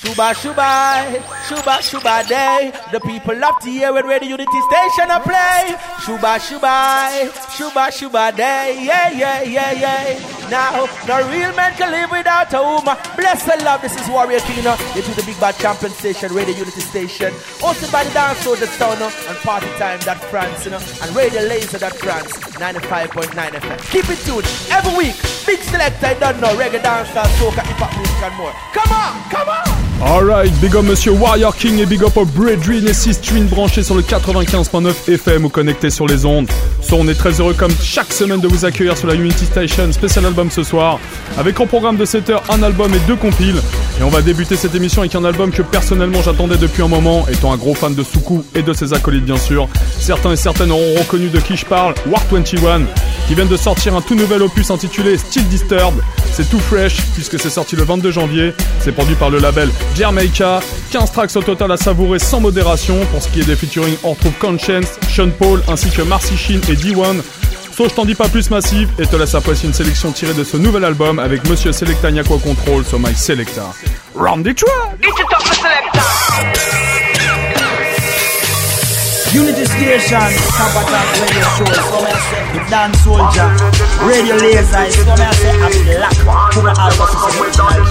Shuba Shuba, Shuba Shuba day. The people up to here when Radio Unity Station a play. Shuba Shuba, Shuba Shuba day. Yeah. Now, no real man can live without a woman. Bless and love, this is Warrior King. It is the Big Bad Champion Station, Radio Unity Station. Hosted by the Dance Soldier Sound and Party Time that France, and Radio Laser that France, 95.9 FM. Keep it tuned every week. Big selector, I don't know, reggae, dancehall, soca, hip-hop music and more. Come on! Alright, big up Monsieur Warrior King et big up au Bredrin et 6 Twin branchés sur le 95.9 FM ou connectés sur les ondes. On est très heureux comme chaque semaine de vous accueillir sur la Unity Station, spécial album ce soir, avec en programme de 7 heures un album et 2 compiles. Et on va débuter cette émission avec un album que personnellement j'attendais depuis un moment, étant un gros fan de Soukou et de ses acolytes bien sûr. Certains et certaines auront reconnu de qui je parle, War 21, qui viennent de sortir un tout nouvel opus intitulé Still Disturbed. C'est tout fresh puisque c'est sorti le 22 janvier, c'est produit par le label Jamaica, 15 tracks au total à savourer sans modération. Pour ce qui est des featuring, on retrouve Conscience, Sean Paul ainsi que Marcy Sheen et D1. So je t'en dis pas plus Massive et te laisse apprécier une sélection tirée de ce nouvel album avec Monsieur Selecta Nyakwa Control sur My Selecta. Round the track! Unity Station, Sabaton Radio Show, so I say, the Dance Soldier, Radio Laser, so I say, I'm black, who are all of us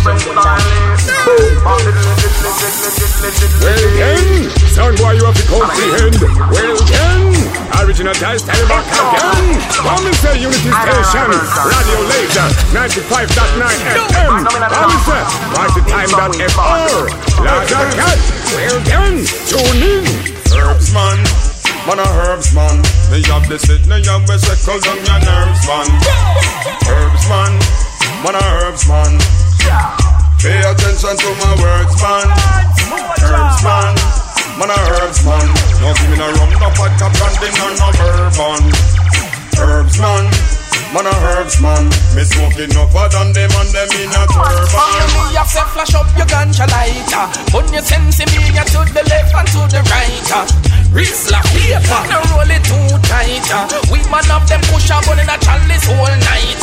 Well then, sound boy you have to comprehend. Well then, original dice tell back again. Come and say Unity Station, Radio Laser, 95.9 FM. Come and say, partytime.fr. Like a cat, well then, tune in. Herbs man a herbs man. Me have the sit, me have the circles on your nerves man. Herbs man a herbs man. Pay attention to my words man. Herbs man a herbs man. No give me no rum, no vodka, brandy, no bourbon. Herbs man a herbs man. Me smoking no for than them and them in a turban. Follow me, you say flash up your ganja lighter. Put your sense in me to the left and to the right. Rizla paper, no roll it too tight. We man up them push up on in a chalice all night.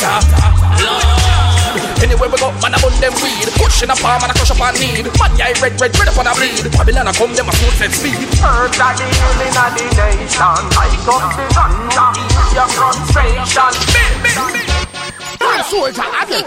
Lord, anywhere we go, man I bun them weed. Push in a palm and I crush up on need. Man yeah red up on a bleed. Babylon I come them a full set speed. Herbs are the healing of the nation. Light up the ganja, your frustration. Soldier,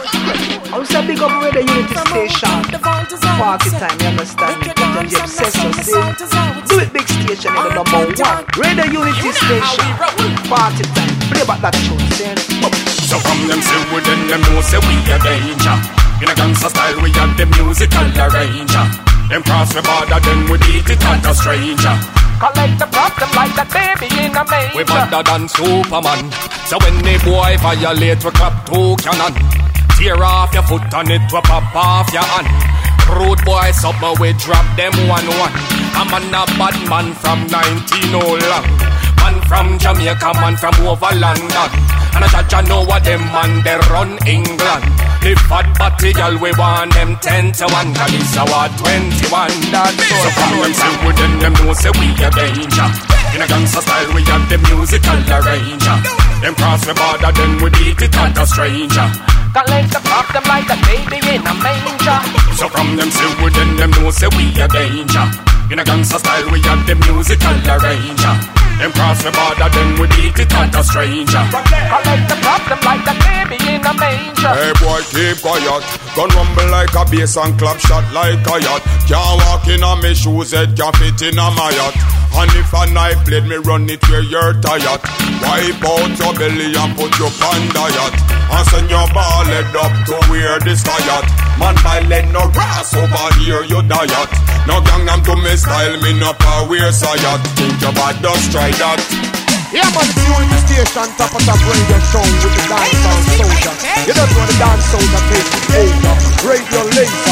I was a big up Radio Unity Station. Party time, you understand? Don't you obsess yourself? Do it big station, you're the number one. Radio Unity Station. Party time. Play back that tune, then. So from them say we then them know say we a danger. In a gangster style we have the musical arranger. Them cross the border then we beat it at a stranger. Collect the problem like that baby in a manger. We better than Superman. So when the boy violate, we clap 2 cannon. Tear off your foot and it will pop off your hand. Rude boy summer, we drop them 1-1. I'm a bad man from 19 long. Man from Jamaica, man from over London. And I judge I know what them man, they run England. The fat body girl, we want them 10 to 1. Cause it's our 21. That's so from them say we them know say we a danger. In a gangster style we have the musical arranger. Them cross the border then we beat it at a stranger. Collect the problem like a baby in a manger. So from them say we them know say we a danger. In a gangster style we have the musical arranger. Them cross the border then we beat it at a stranger. Collect the problem like a baby in a manger. Hey boy keep quiet. Gun rumble like a bass and clap shot like a yacht. Can't walk in on me shoes, head can't fit in on my yacht. And if a knife blade me run it where you're tired. Wipe out your belly and put your on the yacht. And send your ball head up to where this yacht. Man violent no grass over here you diet. No gangnam to me style me no power sayat. Think about just try that. Yeah man, it's Unity Station, top of the radio show with the Dancehall Soldier. You don't know the Dance Soldier takes it over. Radio Laser,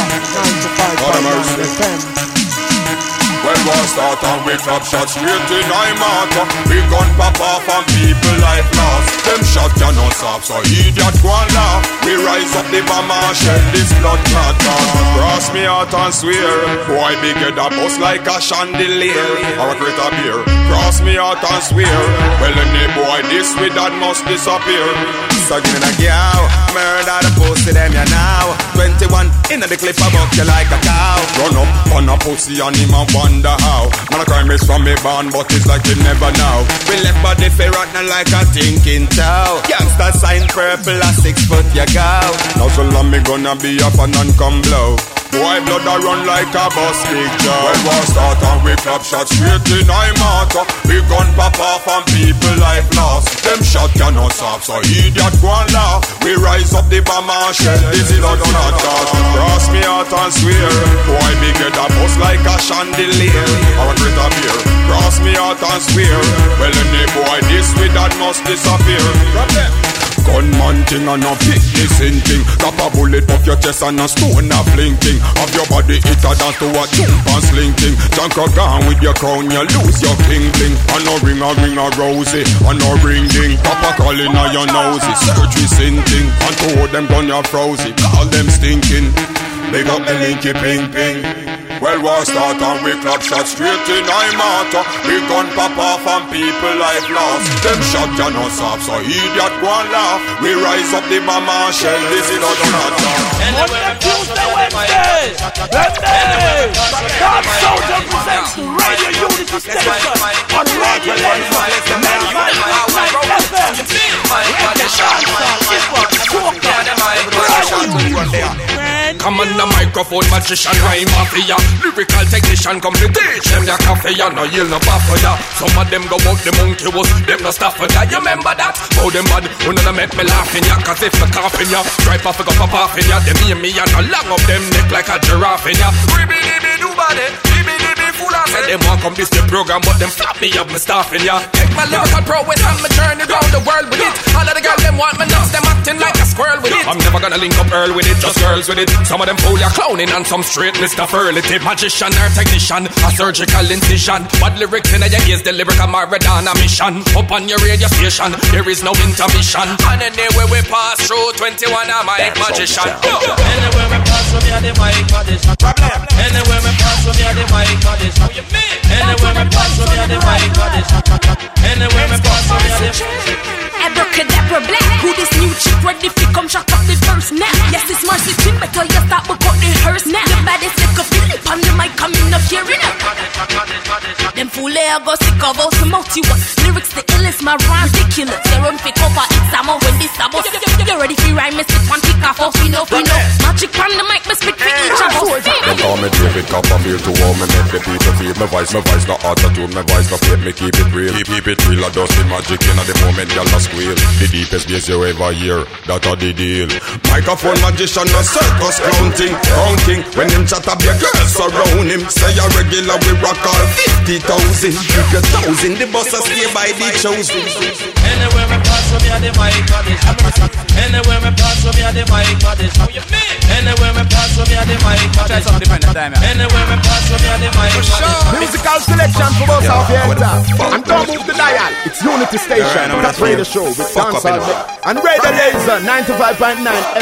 95.9 FM. When war start and we clap shots straight in I matter. We gun pop off and people like lost. Them shot cannot stop, so idiot go and laugh. We rise up the bomb and shed this blood clot. Cross me out and swear. Boy big head a bust like a chandelier or a greater beer. Cross me out and swear. Well any boy this with that must disappear. So give me a cow, murder the pussy them ya now. 21 in the clip I buck you like a cow. Run up pussy and him a wonder how. Man a crime is from me born, but it's like him never know. We left body for rotten like a thinking toe. Youngster sign purple a 6 foot you go. Now so long me gonna be up and none come blow. Boy blood a run like a bus big job. When war start and we clap shots straight in I matter. We gun pop off and people life lost. Them shot cannot stop so idiot go and laugh. We rise up the bomb and shell. This is not not cause. Cross me out and swear. Boy big head a bust like a chandelier. Our greater beer. Cross me out and swear. Well any boy this with that must disappear. From them. Gunman thing and a pick this in thing. Drop a bullet off your chest and a stone a blinking. Have your body hit a dance to a jump and slinking. Junk a gone with your crown, you lose your king bling. And no ring a rosy, and no ring ding. Papa calling on your nosy, surgery sinting. And two of them done your frozy, call them stinking. Big up the linky ping ping. Well war start and we clap shots straight in I matter. We gun pop off and people life lost. Them shot ya no stop so idiot go and laugh. We rise up the bomb and shell. This is not Monday, Tuesday, Wednesday, Wednesday. God Soldier presents the Radio Unity Station on Radio Laser 95.9 FM. Come on the microphone, magician, rhyme mafia. Lyrical technician, come to teach them their coffee. No yield, no pop for ya. Some of them go out the monkey was, them no stop for ya. You remember that? Oh them bad, who none make me laughing ya. Cause if me coughing ya, stripe off, go pop off in ya. Them hear me and no long up them neck like a giraffe in ya. Ribby-dibby-doo-body, ribby-dibby-fool-ass. Say them want come this the program, but them flop me up, me staffing ya. Take my lyrical prowess and me journey around the world with it. All of the girls them want me nuts, them acting like a squirrel with it. I'm never gonna link up Earl with it, just girls with it. Some of them fool ya clowning and some straight Mr. Furlity. Magician or technician, a surgical incision. Bad lyrics in your ears, the lyrical Maradona mission. Up on your radio station, there is no intermission. And anywhere we pass through, 21 a mic magician. Anywhere we pass through, we are the mic magician. Anywhere we pass through, we are the mic magician. Anywhere we pass through, we are the mic magician. Anywhere we pass through, we are the Abracadabra black. Who this new chick ready fi come shut up the verse now? Yes, it's Marcy Chick, better you stop but cut the hearse now. The baddest like a Philip on the mic coming up here in them fool they go sick of us some multi one. Lyrics the illest, my rhyme ridiculous. They run fi cover it's a more when this a bus. You ready fi rhyme, me sit one kick off we know. Magic on the mic, me spit for each of us. Them call me David Copperfield to warm and make the people feel. My voice no auto-tune, my voice no fake, me keep it real. Keep it real, I don't see magic in the moment, y'all no squeal. The deepest bass you ever hear, that a the deal. Microphone magician, no circus counting. When him chat up, your girls surround him. Say a regular, we rock all 50,000. Keep your toes in the bus and stay by the chosen. Anywhere we pass, we are the mic magician. Anywhere we pass, we are the mic magician. Anywhere we pass, we are the mic magician. Anywhere we pass, we are the mic magician. Musical selection for us out here. And don't move the dial. It's Unity Station. That's Radio Show with Dancehall and Radio Laser 95.9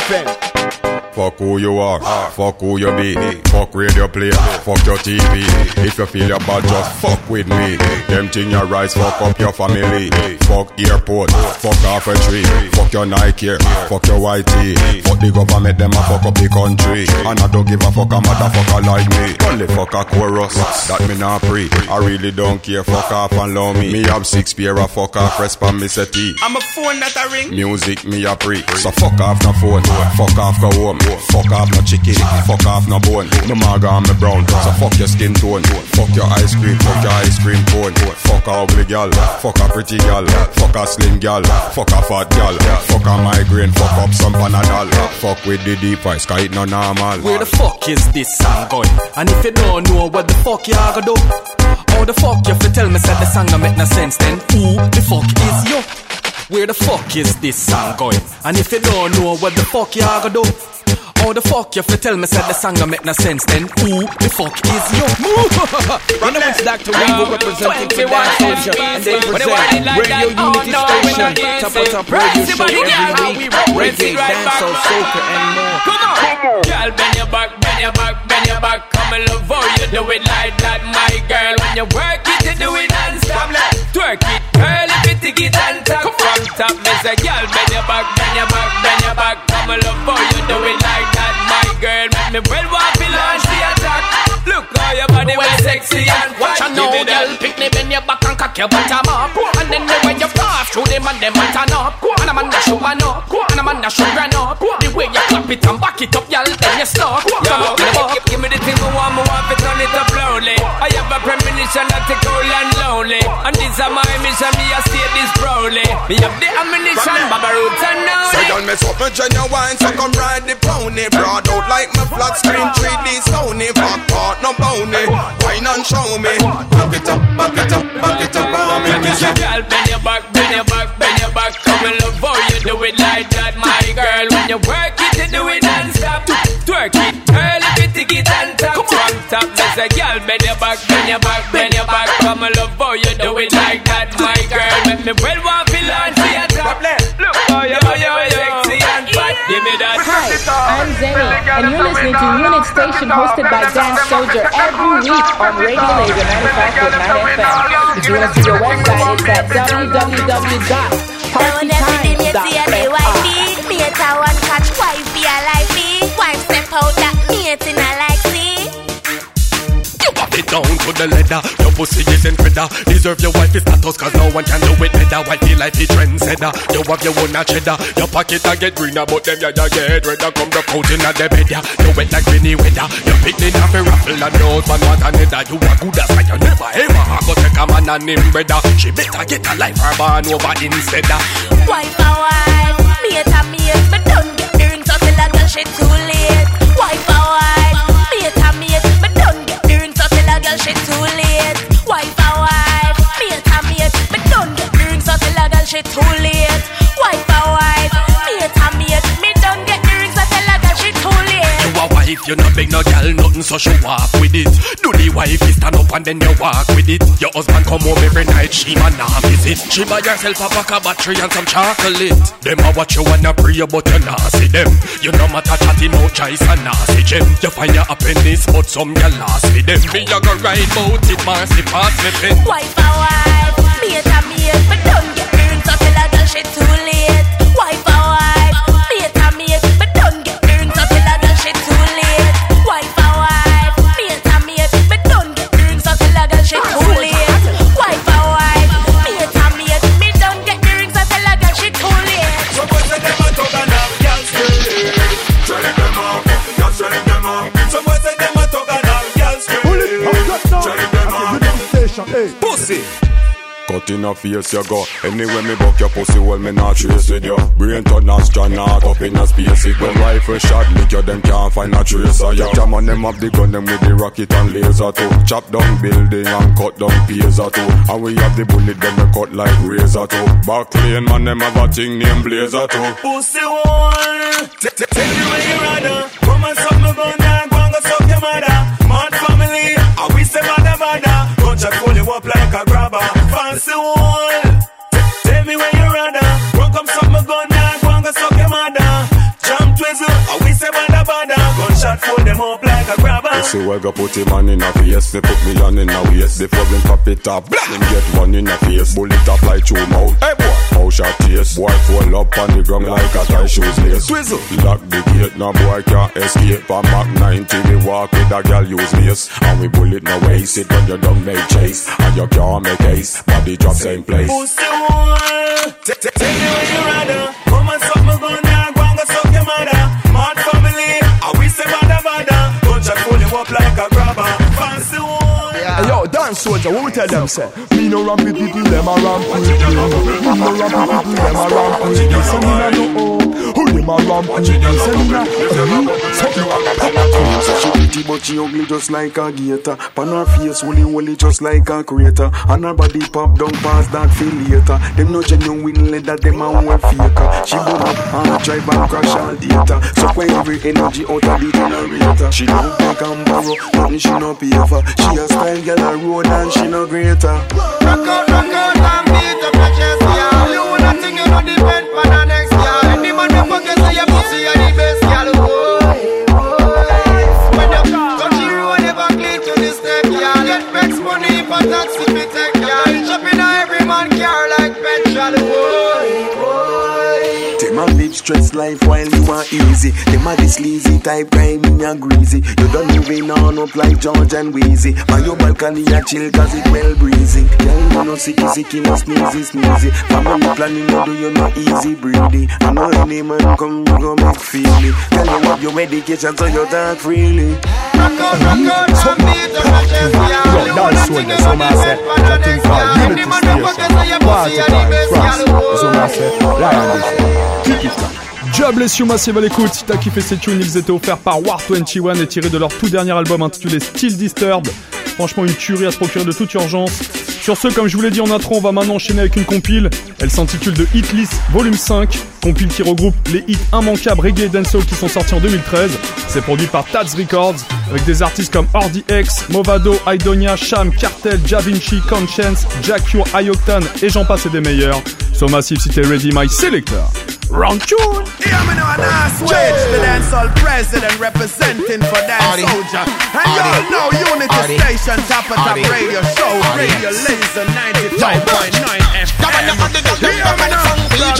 FM. Fuck who you are, fuck who you be. Fuck radio player, fuck your TV. If you feel your bad, just fuck with me. Them thing your rise, fuck up your family. Fuck airport, fuck off a tree. Fuck your Nike, fuck your white tee. Fuck the government, them a fuck up the country. And I don't give a fuck a motherfucker like me. Only fuck a chorus, that me not pre. I really don't care, fuck off and love me. Me have 6 pair of fuck off, rest pan me settee. I'm a phone that I ring. Music me a pre. So fuck off no phone, fuck off go home. Fuck off no chicken, fuck off no bone. No maga on me brown, so fuck your skin tone. Fuck your ice cream cone. Fuck a ugly gal, fuck a pretty gal. Fuck a slim gal, fuck a fat gal. Fuck a migraine, fuck up some Panadol. Fuck with the deep ice, cause it no normal. Where the fuck is this song going? And if you don't know what the fuck you gonna do, how the fuck you fi tell me said the song don't make no sense then? Who the fuck is you? Where the fuck is this song going? And if you don't know what the fuck you gonna do, how the fuck you fi tell me said the song don't make no sense then? Who the fuck is you? You know it's Dr. Ringo representing for Dance Culture, and they present Radio Unity Station, top radio show every week, reggae, dancehall, soca and more. Come on, girl, bend your back, bend your back, bend your back. Come and love how you do it like that, my girl. When you work it, you do it non-stop. Twerk it, girl, if you take it and top. From top, me say, girl, bend your back, bend your back, bend your back. Come and love how you do it like that, my girl. Make me well want to launch the attack. Look how your body sexy and watch and know, girl. Pick me bend your back and cock your bottom up, and then the way you pass through them and them and turn up, and a man that show man up, and a man that show run up. The way you clap it and back it up, girl, then you stop. Give me the thing I want to turn it up slowly. I have a premonition that it's cold and lonely, and this is my mission. Me I state this proudly. Me have the ammunition, Baba Roots and now. So y'all mess up my genuine, so come ride the pony. Broad out like my flat screen, 3D Sony. Back part no bony, wine and show me. Back it up, back it up, back it up. Girl, bend your back, bend your back, bend your back. Come and love how you do it like that, my girl. When you work it, you do it non-stop. Twerk it, girl, if you take it on top. One top, there's a girl, bend your back, bend your back, bend your back. Come and love how you do it like that, my girl. Make me well want to launch to your top. Look how you sexy and fat. Give me that. Hi, I'm Zenny, and you're listening to Unit Station hosted by Dan Soldier every week on Radio Laser 95.9 FM. If you want to see your website, it's at www.partytimes.fr. Mate a one catch wife be a like me. Wife step out that mate in a like see. It down to the leather, your pussy isn't better. Deserve your wife's status, cause no one can do it better. Wifey like the trendsetter, you have your own cheddar. Your pocket a get greener, but them ya get redder. Come the out in the bed ya, you wet like rainy weather. Your picnic have a raffle and your husband want another. You a good as like you never ever go take a man and him better. She better get a life her born over instead. Wife a wife, mate a mate, but don't get the rings until I girl she too late. Wife a wife, mate a mate, but don't get the rings until a girl she too late. Wife a wife, mate a mate, but don't get the rings until a girl she too late. Wife a wife, mate a mate, me don't get the rings until a girl she too late. You a wife, you not beg no girl nothing, so show off with it. Do the wife you stand up and then you walk with it. Your husband come home every night, she man nah visit. She buy herself a pack of battery and some chocolate. Them a watch you wanna pray, but you nah see them. You no matter chatty no choice and nah see gem. You find your happiness, but some you lost with them. Me a go ride bout it, mercy pass me pen. Wife a wife, mate a mate, but don't get the rings until a girl she too late. Wife a wife, mate a mate, but don't get the rings until a girl she too late. Wife a wife, mate a mate, but don't get the rings until a girl she too late. Wife a wife, mate a mate, me don't get the rings until a girl she too late. So boys say them a talk and have girls straight. Train them up, girls train them up. So boys say them a talk and have girls straight. Train them up. Pussy. Cut in a face you go. Anyway me buck your pussy, well me not trace with you. Brain turn astronaut up in a space. It when rifle shot lick you, them can't find a trace of you. Jam on them up the gun, them with the rocket and laser too. Chop down building and cut down phaser too. And we have the bullet, them we cut like razor too. Back lane man, them have a thing named Blazer too. Pussy one, tell me where you rather. Come and suck me gun and go and go suck your mother. Mad family, and we say bada bada. Gunshot pull you up like a grabber. Fancy wall, tell me where you rather. Run come suck my gun and go and go suck your mother. Jump twizzle, and we say bada bada. Gunshot pull them up like a grabber. See well go put him on in a face. They put me on in a waist. Before them pop it up, them get one in a face. Bullet up like two mouth. Hey boy, how shot taste. Boy fall up on the ground like a tie shoes lace. Twizzle, lock the gate, no boy can't escape. From Mach 90 we walk with a girl use mace. And we bullet no waste. It when you don't make chase. And you can't make ace. Body drop same place. Pussy one, tell me where you rather. Come and suck my gun and go and go suck your mother. Mad family, and we say bada bada. Gunshot pull you up like a grabber. Fancy one. Hey yo, dance soldier, what we tell them say? Me no ramp with people, them a ramp with me. Me no ramp with people, them a ramp with me. So me no know who them a ramp with me. So me no She pretty but she ugly just like a gator. Pan her face woolly just like a crater. And her body pop down past that feel later. Them no genuine leather, them a wear faker. She burn up and drive and crash all data. So when every energy out of the generator. She don't back and borrow, nothing she no pay for. She a style girl a road and she no greater. Rock out and beat up your chest, yeah. You nothing, you no depend for the next girl. Any man who forget say your pussy are the best girl. When you touch the road, never clean to the step, yeah. Get vex money for taxi, me take, yeah. Shopping on every man car like petrol, boy. Them a live stress life while you are easy. Them a the sleazy type grimy and greasy. You don't even on up like George and Wheezy. On your balcony a chill cause it well breezy. Girl you no sicky no sneezy. Family planning no do you no easy breedy. I know any man come you go make feel it. Tell you what your medication so you talk freely. Rock out, and beat the matches. That's what the summer said. I think for Unity Station. Party time, France. The summer said. Lion Kick it. Jobless You Massive à l'écoute. Si t'as kiffé ces tunes, ils étaient offerts par War 21 et tirés de leur tout dernier album intitulé Still Disturbed. Franchement, une tuerie à se procurer de toute urgence. Sur ce, comme je vous l'ai dit en intro, on va maintenant enchaîner avec une compile. Elle s'intitule The Hit List Volume 5. Compile qui regroupe les hits immanquables reggae et dancehall qui sont sortis en 2013. C'est produit par Taz Records avec des artistes comme RDX, Movado, Idonia, Sham, Cartel, Javinci, Conscience, Jack Cure, Ioctane et j'en passe et des meilleurs. So Massive, si t'es ready, my selector. Round tune! Yeah, me know a nice switch. The dancehall president representing for Dance Soldier. And y'all know Unity Station, top of top radio show. Radio Laser 95.9 FM. Yeah, me know.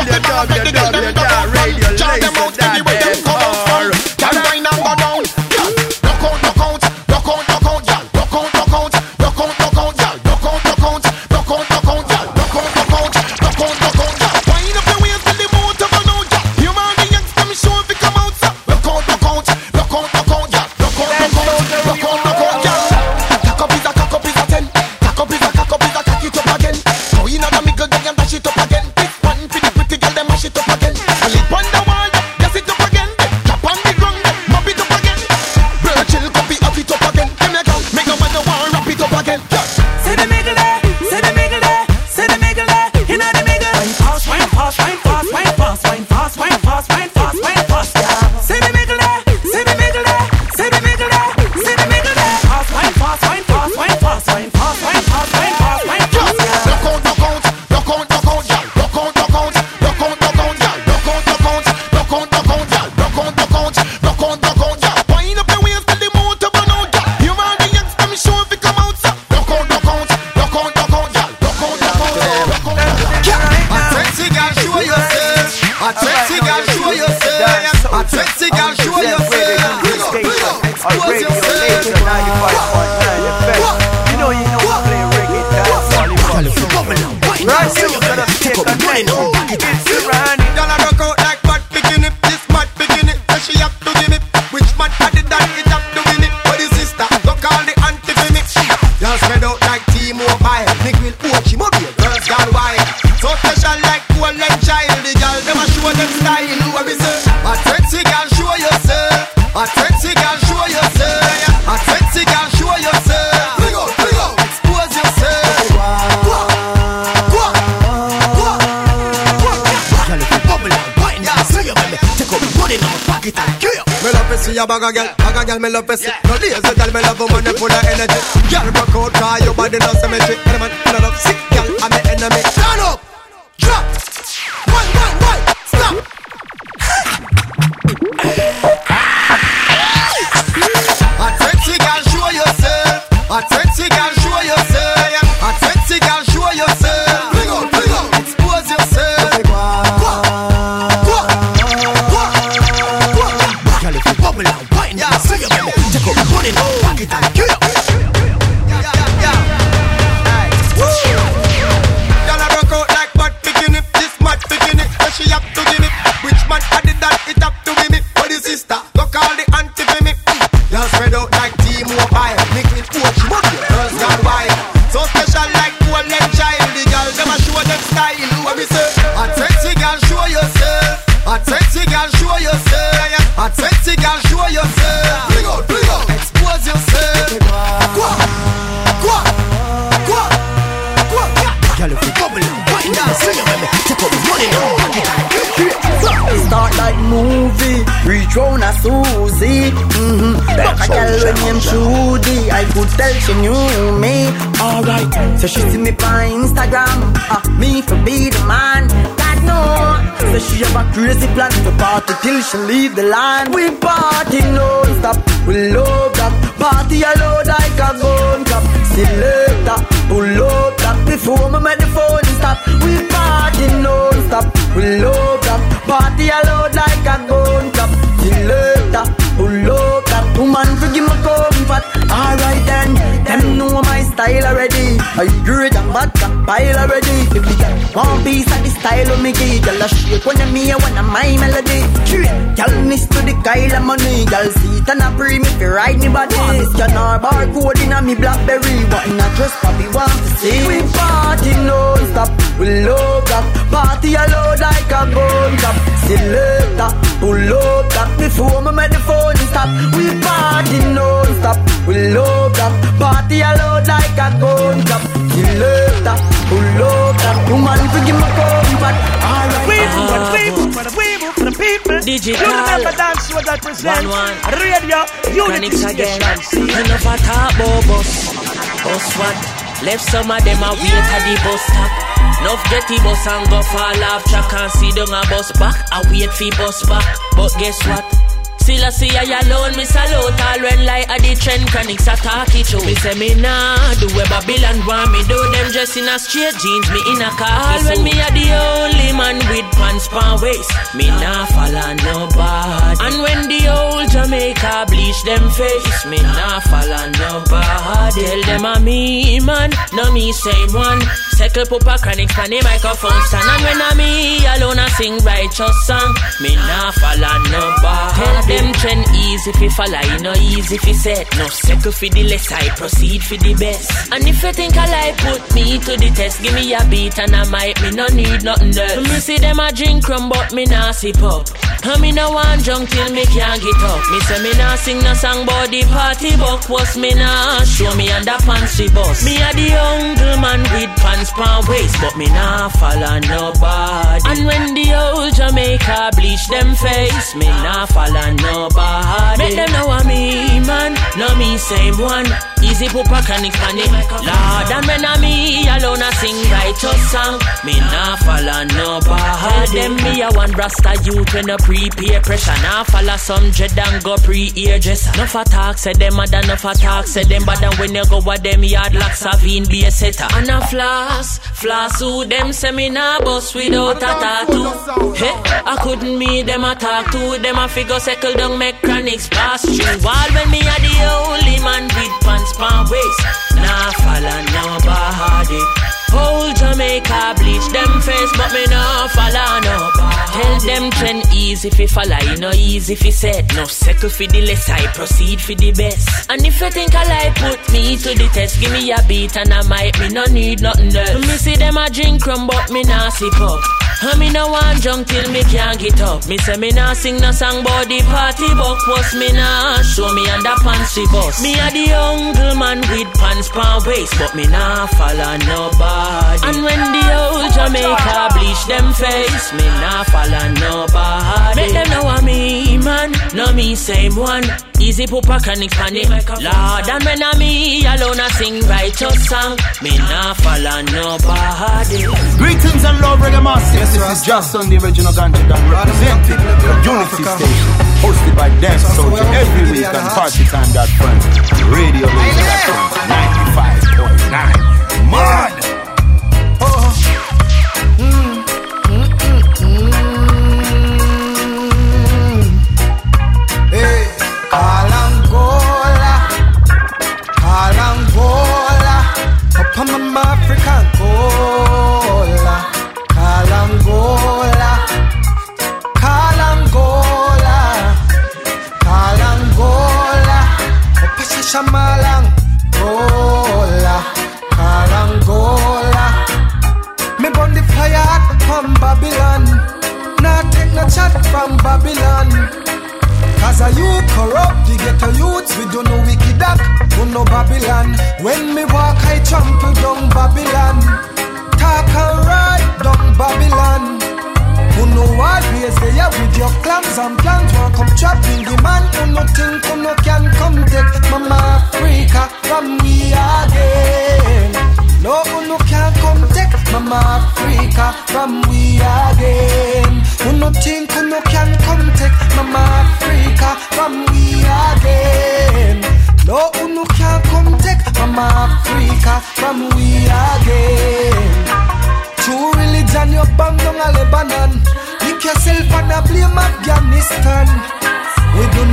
Bag a girl, me love pussy. No lazy girl, me love woman full of energy. Girl, rock out, cause your body no symmetry. Any man, I love sick girl, I'm my enemy. Stand up, drop, why, stop. A sexy girl, show yourself. A sexy girl, show yourself. A sexy girl, show yourself. Bring out, expose yourself. Round a Susie, but a girl when named Trudy, I could tell she knew me. Alright, so she see me on Instagram, me for be the man. God no, so she have a crazy plan to party till she leave the land. We party non-stop, we love that party alone like a gun cap. Selector, pull up that before me make the phone stop. We party non-stop, we love that party I great and bad can pile already. If me get one piece of the style of me give, girl a shake when me a one of my melody. Girl miss to the Kyle of money, girl seat and a pre me fi ride me body. Miss Janar barcode in a me Blackberry, but in a trust Bobby want to see. We party non-stop, we love that. Party loud like a gun top. Selector, pull up that before me make the phone stop. We party non-stop, we love that. Party loud like a gun top. Selector, pull up that. Woman, if you give me comfort. Alright, we move for the people. Digital. You remember dance show that presents Radio Unity Station. Enough a talk about bus what? Left some of them a wait at the bus stop. Enough get the bus and go fall off track and see down a bus back. I wait for bus back, but guess what? Still I see I alone, me salute all when like a the trend chronics attack it show. Me say me nah do where Babylon want me do. Them dress in a straight jeans, me in a car. When me a the only man with pants pan waist, me nah follow nobody. And when the old Jamaica bleach them face, me nah follow nobody. Tell them a me man, no me same one. Settle Pupa Chronics on the microphone stand. And when I me alone I sing righteous song, me nah follow nobody. Tell them trend easy fi follow, you know easy fi set. No settle fi the less, I proceed fi the best. And if you think I lie, put me to the test. Give me a beat and I might, me no need nothing else. Me see them a drink rum but me nah sip up. And me no want drunk till me can't get up. Me say me nah sing no song but the party buck was me nah show me underpants she bust. Me a the young man with pants pan waist, but me nah follow nobody. And when the old Jamaica bleach them face, me nah follow nobody. Make them know I'm me man, no me same one. Easy Pupa Chronics on it, Lord. And when I me alone I sing righteous song, me nah follow nobody. Them me a one rasta youth when a pre-peer pressure. Nah follow some dread and go pre-ear-dresser. Nuff a talk say them mad and nuff a talk say them bad. And when you go with them yard like Savine be a setter. And a floss who them say me nah bust without a tattoo. Hey, I couldn't meet them a talk to them a figure circle down make Chronics pass through. While when me a the only man with pants pan waist, nah follow nobody. Whole Jamaica bleach them face, but me nah follow nobody. Tell them trend easy fi follow, you know easy fi set. No settle fi the less, I proceed fi the best. And if you think I lie, put me to the test. Give me a beat and I might, me no need nothing else. Me see them a drink rum but me nah sip up. And me no want drunk till me can't get up. Me say me nah sing no song but the party buck was me nah show me underpants she bust. Me a the young man with pants pan waist, but me nah follow nobody. And when the old Jamaica bleach them face, me nah follow nobody. Make them know I'm me man, no me same one. Easy Pupa Chronics on it, Lord. And when I me alone I sing righteous song, me nah follow nobody. Greetings and love, reggae massive. This is just on the original Ganja Gang representing the Unity Station, hosted by Dance Soldier every week on partytime.com, Radio Laser 95.9. Mad! I'm African cola, Kalangola, Kalangola, Kalangola, Opasa Shamalang, Gola, Kalangola. Me burn the fire from Babylon, not take no chat from Babylon. Cause a youth corrupt, you get a youth, we don't know wicked act, we know Babylon. When me walk, I trample down Babylon. Talk and ride down Babylon. Who know what ways they are with your clams and plans. Won't come trapping the man, who no think, who no can come take Mama Africa from we again. No, who no can come take Mama Africa from we again. Who no think, who no can come take Mama Africa from we again. No, who no can come take Mama Africa from we again. True religion, you bang down a Lebanon. Lick yourself and a blame Afghanistan. We do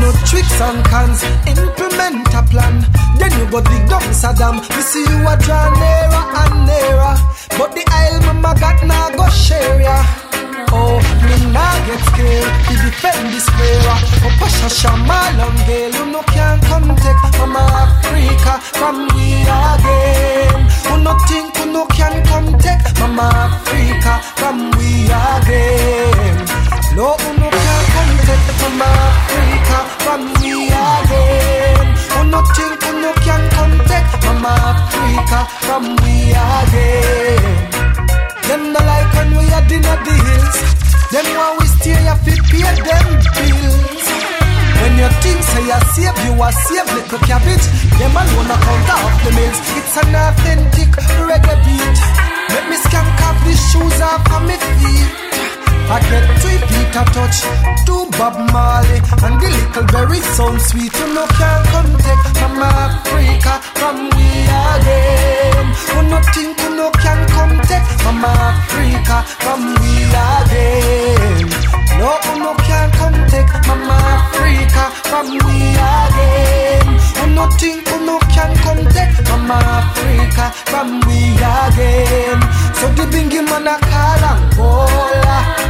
no tricks and cons. Implement a plan, then you go dig down Saddam. We see you a draw nearer and nearer, but the aisle mama got now go share ya. Oh, me nah get scared to defend this era. Oh, Pasha Shamal and Gale, you no can come take Mama Africa from we again. Who no think who no can come take Mama Africa from we again. No, who no can come take Mama Africa from we again. Who no think who no can come take Mama Africa from we again. Them no like when we are dinner the hills. Them want we stay ya fi pay them bills. When you think say you save, you are save little cabbage. Them alone account off the mills. It's an authentic reggae beat. Let me skank off the shoes off of me feet. I get 3 Peter touch, 2 Bob Marley, and the little berry sound sweet. You know can't come take from Africa, from we again. You no think you no can come take from Africa, from we again. No, you no can come take from Africa, from we again. You no think you no can come take from Africa, from we again. So the bingy man a call Angola.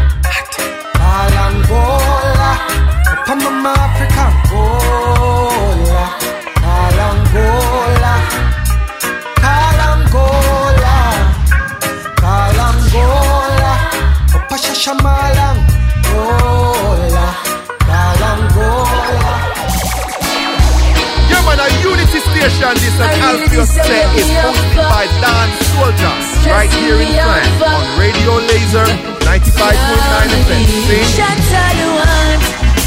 Angola, upon Mama Africa, Angola, Angola, Angola, Angola, Pasha Shamal Angola, Angola. Yeah, man, a Unity Station, this and Alfio Say is hosted by Dan Soldier, right here in France, on Radio Laser 95.9 FM. See? Shots all you want,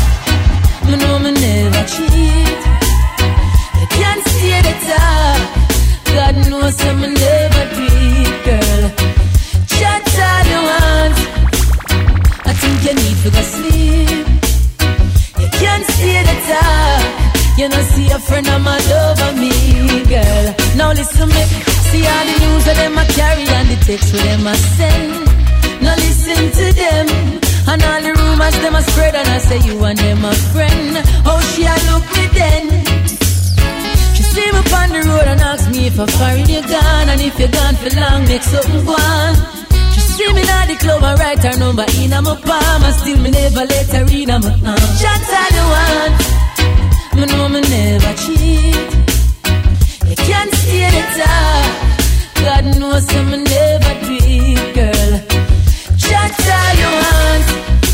you know me never cheat. You can't stay the top, God knows I'm never do it, girl. Shots all you want, I think you need to go sleep. You can't stay the top, you know see a friend of mine over me, girl. Now listen me, see all the news that them a carry and the text with them a send. Now listen to them, and all the rumors them a spread, and I say you and them a friend. Oh, she a look me then. She see me on the road and ask me if I'm foreign you gone, and if you gone for long, make something go on. She see me at the club and write her number in my palm, and still me never let her in my arm. Shots all you want, me know me never cheat. You can't stay the top, God knows I'm never do it, girl. Shots all you want,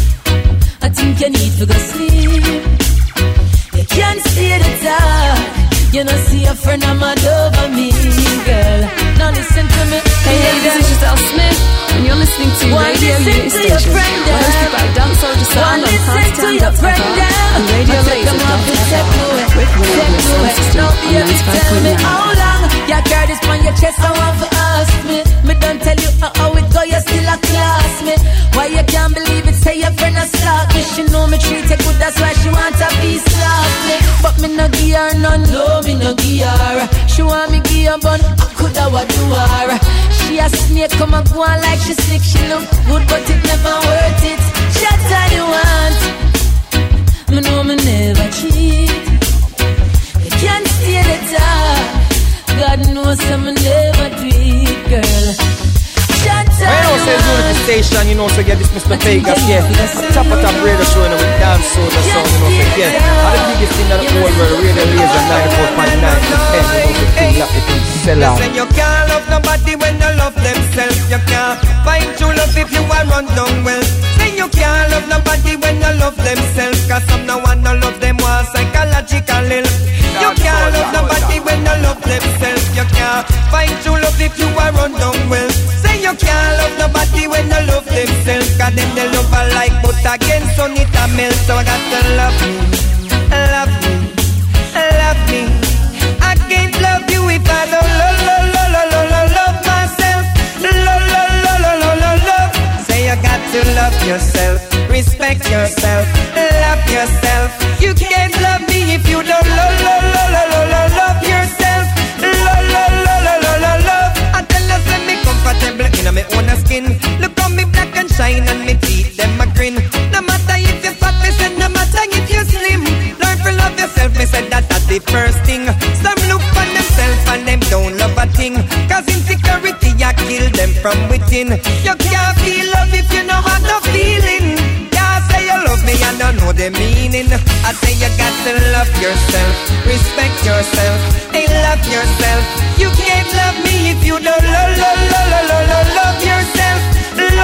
I think you need to go sleep. You can't stay the top, you know see a friend of mine over me, girl. Now listen to me. Hey, this is Giselle Smith, and you're listening to Radio Unity Station. We're hosted by Dan Soldier Sound on Heartstown.fr and Radio Laser.fr with William Sound System on 95.9. How long you carry this on your chest? I want to ask me. Me don't tell you how it go, you still a class me. Why you can't believe it? Say your friend a stalk me. She know me treat her good, that's why she want a piece of me. But me no give her none, no me no give her. She want me give her bun, I coulda what do her. She a snake, come and go on like she sick. She look good, but it never worth it. Shots all you want, me know me never cheat. You can't stay the top, God knows I'm never do it, girl. Shots all you want. Unity Station, you know, so get this Mr. Vegas, yeah. Top of top radio show, you know, with Dan Soldier Sound, you know, so yeah. And the biggest thing in the whole world, Radio Laser 94.9 FM, you know, the thing that they can sell out. Listen, you can't love nobody when they love themselves. You can't find true love if you are run down well. Say you can't love nobody when they love themselves, cause some no one no love them was psychological ill. You can't love nobody when they love themselves. You can't find true love if you are run down well. Say you can't love nobody when they love themselves, cause them they love a like but again son it a melt. So I got to love me, love me, love me. I can't love you if I don't love myself. Love. Say you got to love yourself, respect yourself, love yourself. You can't love me if you don't love yourself. Love. I tell you, say me comfortable in my own skin. Look how me black and shine and me teeth them a grin. No matter if you fat, me say no matter if you slim. thing. Cause insecurity I kill them from within. You can't feel love if you know what no feeling. Can't say you love me and don't know the meaning. I say you got to love yourself, respect yourself, and love yourself. You can't love me if you don't love yourself.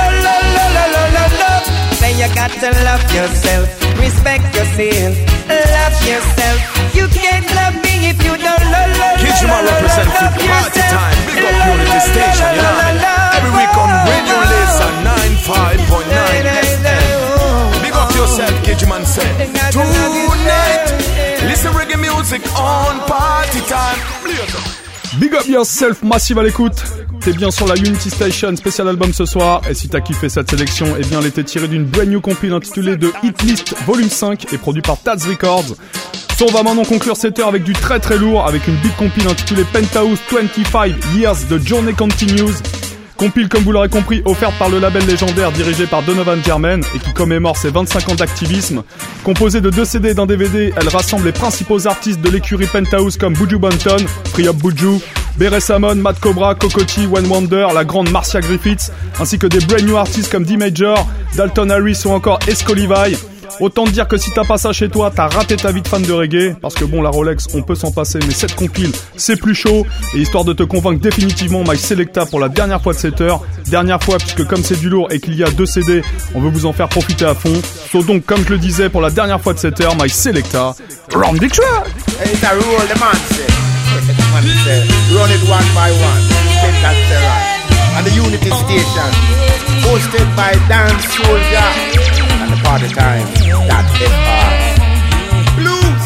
Love. Say you got to love yourself, respect yourself, love yourself. You can't love me if you don't love Kidjman represent for party time. Big up Unity Station, you know what I mean? Every week on Radio Laser 95.9 FM. Big up yourself, Kidjman said. Tonight, listen reggae music on party time. Big up yourself, Massive à l'écoute. T'es bien sur la Unity Station, spécial album ce soir. Et si t'as kiffé cette sélection, eh bien elle était tirée d'une brand new compile intitulée The Hit List Volume 5 et produit par Taz Records. So on va maintenant conclure cette heure avec du très très lourd, avec une big compile intitulée Penthouse 25 Years The Journey Continues. Compile, comme vous l'aurez compris, offerte par le label légendaire dirigé par Donovan Germain et qui commémore ses 25 ans d'activisme. Composée de 2 CD et d'un DVD, elle rassemble les principaux artistes de l'écurie Penthouse comme Buju Banton, Free Up Buju, Bere Samon, Matt Cobra, Kokoti, One Wonder, la grande Marcia Griffiths, ainsi que des brand new artistes comme D-Major, Dalton Harris ou encore Esco Levi. Autant te dire que si t'as pas ça chez toi, t'as raté ta vie de fan de reggae, parce que bon, la Rolex, on peut s'en passer, mais cette compile, c'est plus chaud, et histoire de te convaincre définitivement, My Selecta pour la dernière fois de cette heure, dernière fois, puisque comme c'est du lourd et qu'il y a 2 CD, on veut vous en faire profiter à fond, so donc, comme je le disais, pour la dernière fois de cette heure, My Selecta, round the track! It's a rule, the man say, run it one by one, take that run, and the Unity Station, hosted by Dan Soldier. And the party time, that's FR. Blues,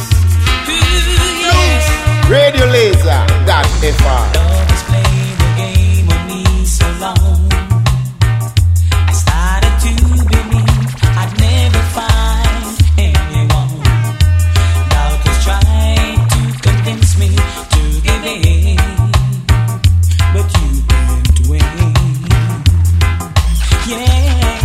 Radio Laser, that's FR. Love has played the game with me so long. I started to believe I'd never find anyone. Doubt was trying to convince me to give in, but you went away. Yeah.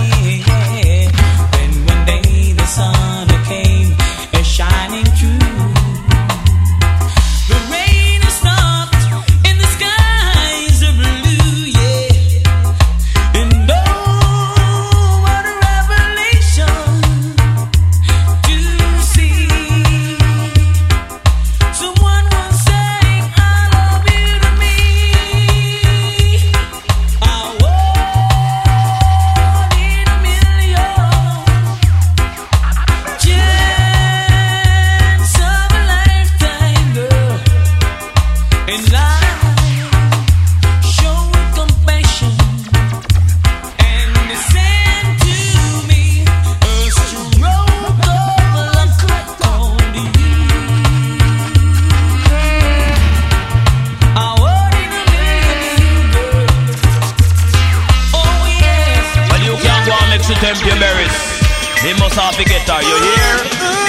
Sun came shining through. The rain has stopped and the skies are blue, yeah. And oh, what a revelation to see. Someone was saying, I love you to me. I want in a million. They must have the guitar, you hear?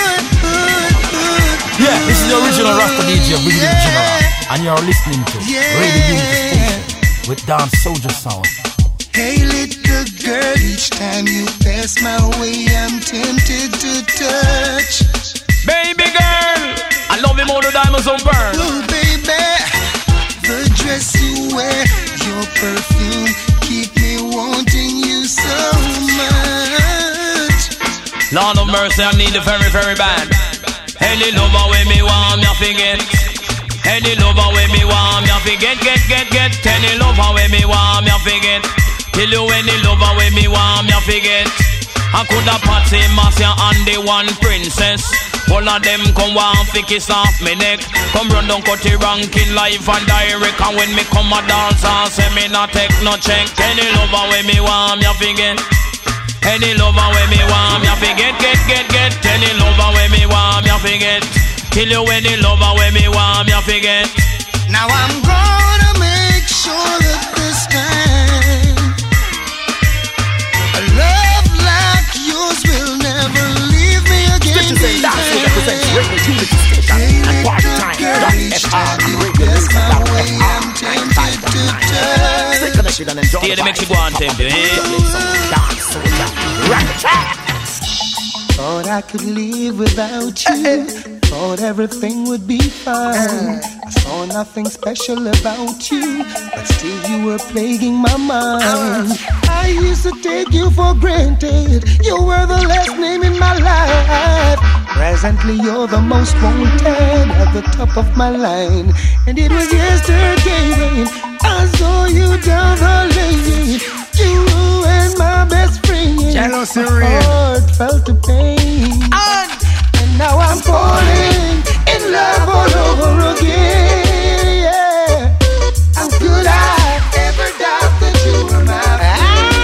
Yeah, this is the original Rasta DJ, Big General, and you're listening to Radio Unity Station with Dan Soldier Sound. Hey little girl, each time you pass my way, I'm tempted to touch. Baby girl, I love him all the diamonds on burn. Oh baby, the dress you wear, your perfume, keep me wanting you so much. Lord of mercy, I need the very, very bad. Any lover with me want me forget. Any lover with me want me forget. Get. Any lover with me want me forget. Tell you any lover with me want me forget. I could have Patsy, Marcia and the one princess. All of them come want fi kiss off me neck. Come run down cut the ranking live and direct. And when me come a dance and say me not take no check. Any lover with me want me forget. Any lover with me want me forget. Get. Any lover with me want me forget. Kill you any lover with me want me forget. Now I'm gonna make sure that this time a love like yours will never leave me again. This is a dance that represents Radio Unity Station and party time. FR and Radio Laser. I'm tempted to touch. Stay connected and enjoy the vibes. Thought I could live without you. Thought everything would be fine. I saw nothing special about you, but still you were plaguing my mind. I used to take you for granted. You were the last name in my life. Presently you're the most wanted at the top of my line. And it was yesterday when I saw you down the lane. You and my best friend. Jealousy my heart felt the pain. And now I'm falling in love all over again. Yeah. How could I ever doubt that you were my friend?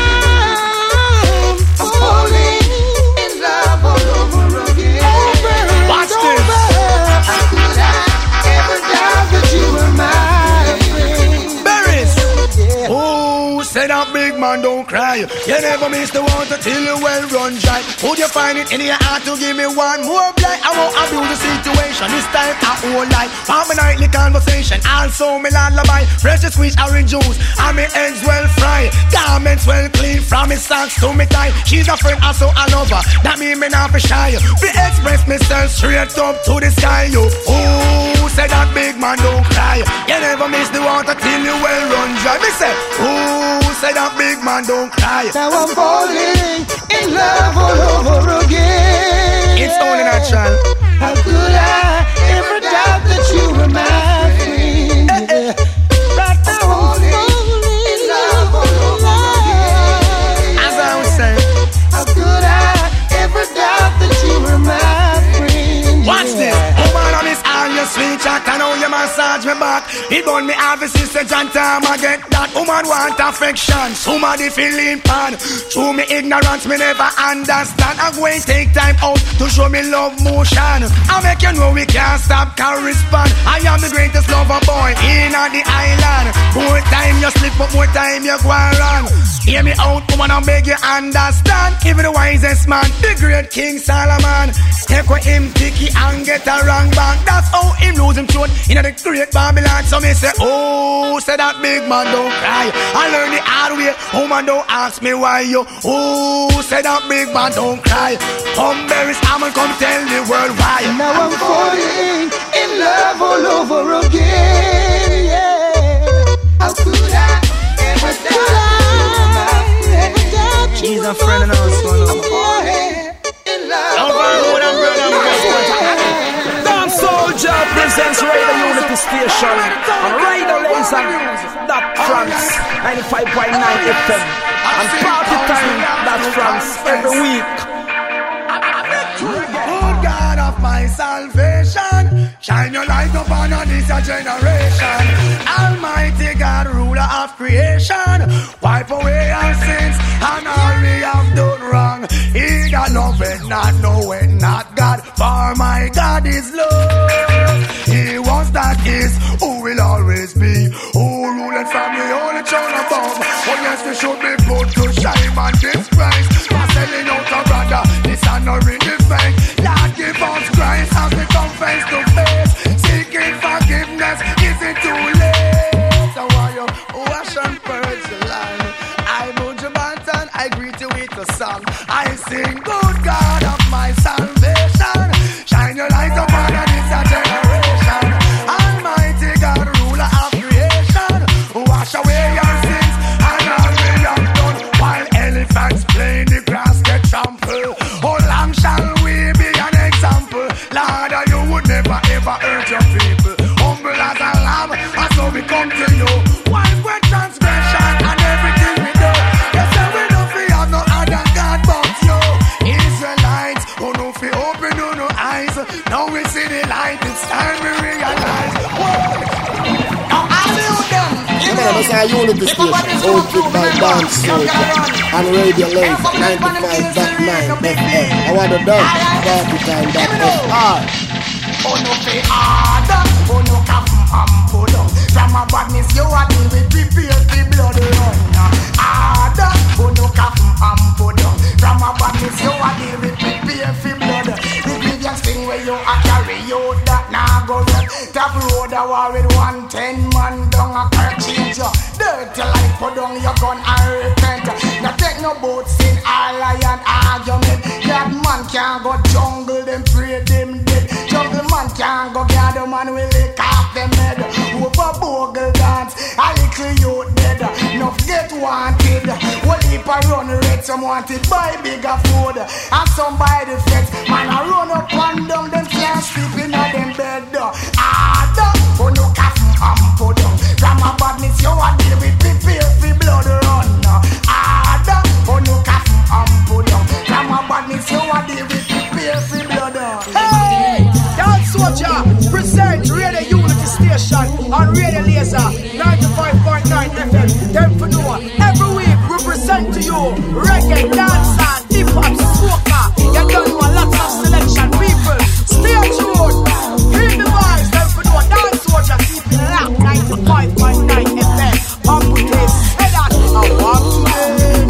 I'm falling in love all over again. Watch this. How could I ever doubt that you were my friend? Berries. Oh, say that big man don't cry. You never miss the water till you well run dry. Would you find it in your heart to give me one more blight? I won't abuse the situation. This time I won't lie. For my nightly conversation, also me lullaby. Fresh squeeze orange juice, and me ends well fried. Garments well clean, from me socks to me tie. She's a friend, also a lover. That mean me not be shy. Be express myself straight up to the sky. You, oh, say that big man don't cry. You never miss the water till you well run dry. Me say, oh, say that big man don't cry. Now I'm falling in love all over again. It's only natural. How could I ever doubt that you were my friend? Right now I'm falling in love all over again. As I was saying, how could I ever doubt that you were my friend? Watch this. Woman, I miss all your sweet chat. I know you massage me back. It burn me have a sister John time I get that. Woman want affection. Somebody feeling pan. Through me ignorance, me never understand. I'm going to take time out to show me love motion. I make you know we can't stop, can't respond. I am the greatest lover boy in the island. More time you slip up, more time you go wrong. Hear me out, woman, I beg you understand. Even the wisest man, the great King Solomon, take with him ticky and get a wrong back. That's how him lose him tune in the great Babylon. So me say, oh, say that big man don't cry. I learn the hard way. Woman, don't ask me why you. Oh, say that big man don't cry. Come berries, I'm gonna come tell the world why. Now I'm falling in love all over again. Yeah. How could I ever doubt? He's a friend and also I'm falling in love. Dance Soldier presents Radio Unity Station on Radio Laser, France 95.9 FM, and party time, that's France, every week. Good God of my salvation, shine your light upon this generation. Almighty God, ruler of creation, wipe away our sins and all we have done wrong. He that loveth not, knoweth not God, for my God is love. He was, that is, who will always be, who ruleth from the holy throne above. Oh yes, we should be put to shame and disgrace for selling out a brother, dishonoring the faith. Lord, give us Christ as we come face to face. Seeking forgiveness, is it too late? So while you wash and purge the land, I move your bantan, I greet you with a song. I sing, good God of my salvation, shine your light upon this generation. Almighty God, ruler of creation, wash away your sins and all we have done. While elephants play in the grass get trampled, oh lamb shall we be an example. Lord, you would never ever hurt your people. Humble as a lamb, and so we come to you. One great transgression and everything we do. You say we don't have no other God but you. Israelites, who no fear open no eyes. Now we see the light, it's time we realize. Now I knew them. That's our Unity Station, hosted by Dance Soldier and Radio Laser 95.9 FM. I want to dance, party time.fr. Oh no fe harder, oh no come pull down. From a badness you are deal with prepare the blood run. Harder, oh no come pull down. From a badness you are deal with prepare the blood. The grievous thing where you are carry you that now go wreck. Top road a war with 110 man down a car change you. Dirty like put down your gun and repent. Now take no boats in all lion argument. That man can't go jungle them pray them dead. Jungle man can't go gather man will lick off them head. a little youth dead. Enough get wanted. Well, if I run red, some wanted buy bigger food. And some buy the fence. Man, I run up and down, them can't sleep in them bed. Oh no, calf put down. Grandma badness, you a deal with prepare for blood run. Oh no, calf put down. Grandma badness, you a deal with prepare for blood run. Hey, Dance Soldier, present Radio Unity Station on Radio Laser 95.9 FM. Them for know. Every week we present to you reggae, dance and hip hop, soca. You don't know a lot of selection, people. Stay tuned. Hear the voice. Them for know. Dance Soldier keeping locked 95.9 FM. Up with this. Say that. I want to.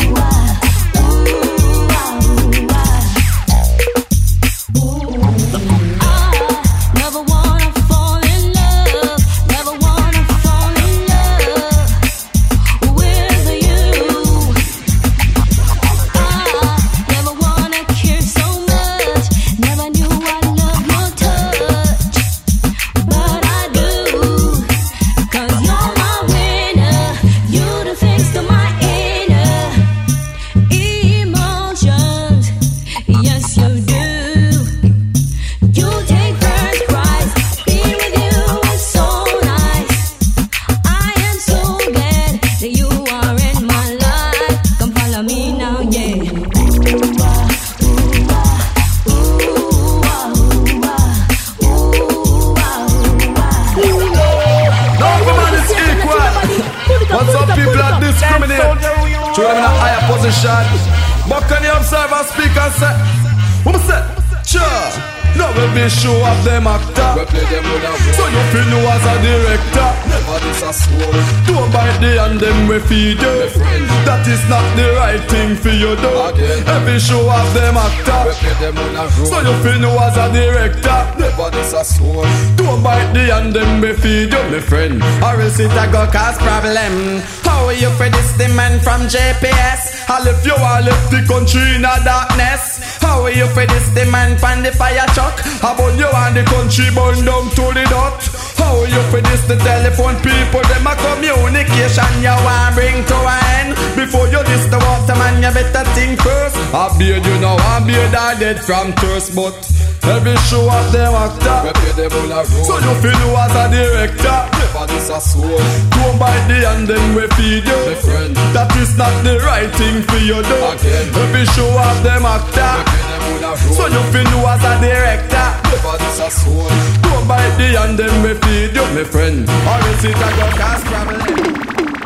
Show of them actor. So you feel no as a director. Never this a soul. Don't buy the and them we feed you. That is not the right thing for you do. Every show of them actor. So you feel no as a director. Never this a soul. Don't buy the and them we feed you, my friend. Or else it a go cause problem. How are you for this the man from JPS? I left you all left the country in a darkness. How are you for this the man from the fire truck? How about you and the country burn down to the dot? How are you for this the telephone people? Them a communication you want bring to an end. Before you this the waterman you better think first. I beard you know I beard I dead from thirst. But every show of them actor. So you feel you as a director. Never this a soul. Don't buy the and then we feed you. That is not the right thing for you do. Every show of them actor. So you feel you as a director. Never this a soul. Don't buy the and then we feed you, my friend. Or is it a go cause problem?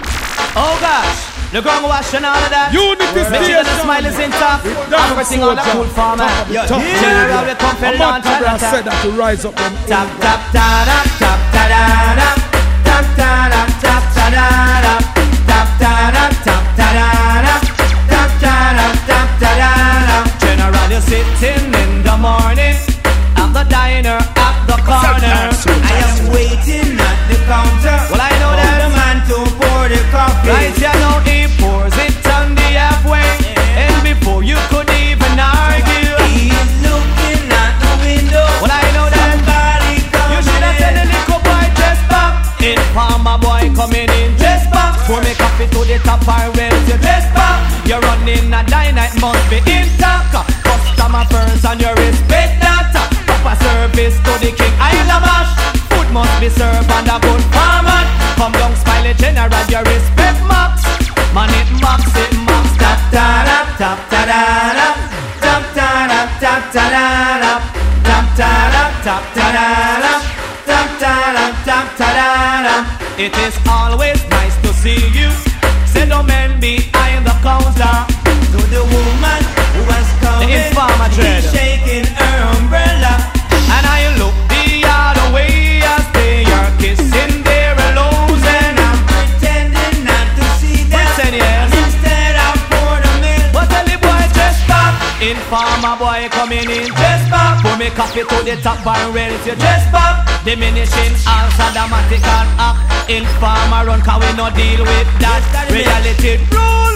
Oh gosh. The ground wash and all of that. Unity Station. The smile is intact. Everything on the cool farmer. General we come for launch. I said that to rise up them. Tap tap ta da tap ta da da. Tap ta da tap ta da da. Tap ta da tap ta da da. Tap ta da tap ta da da. General you're sitting in the morning at the diner at the corner. I am waiting at the counter. Well I know that the man to pour the coffee. Right you know he pours it on the halfway. And before you could even argue, he's looking at the window. Well I know that you should have said the little boy just back. In farmer boy coming in just back. Pour me coffee to the top or else you just back. You're running a diner, it must be intact. Customer first and you respect that. Proper service to the king Isle of Ash. Food must be served on a good format. Come down smiley general, you respect max. Man it max, tap ta da tap ta da da. Tap ta da tap ta da da. Tap ta da tap ta da da. Tap ta da tap ta da da. It is always nice to see you. Say no man behind the counter. To the woman who has come in, she's shaking her umbrella. And I look the other way as they are kissing their lows. And I'm pretending not to see them. Pretend, yes. Instead I pour the milk. But tell the boy just back. Informer boy coming in just back. Pour me coffee to the top and raise you just back. Diminishing all sadomatical act. Informer run cause we no deal with that. Reality rule. Slap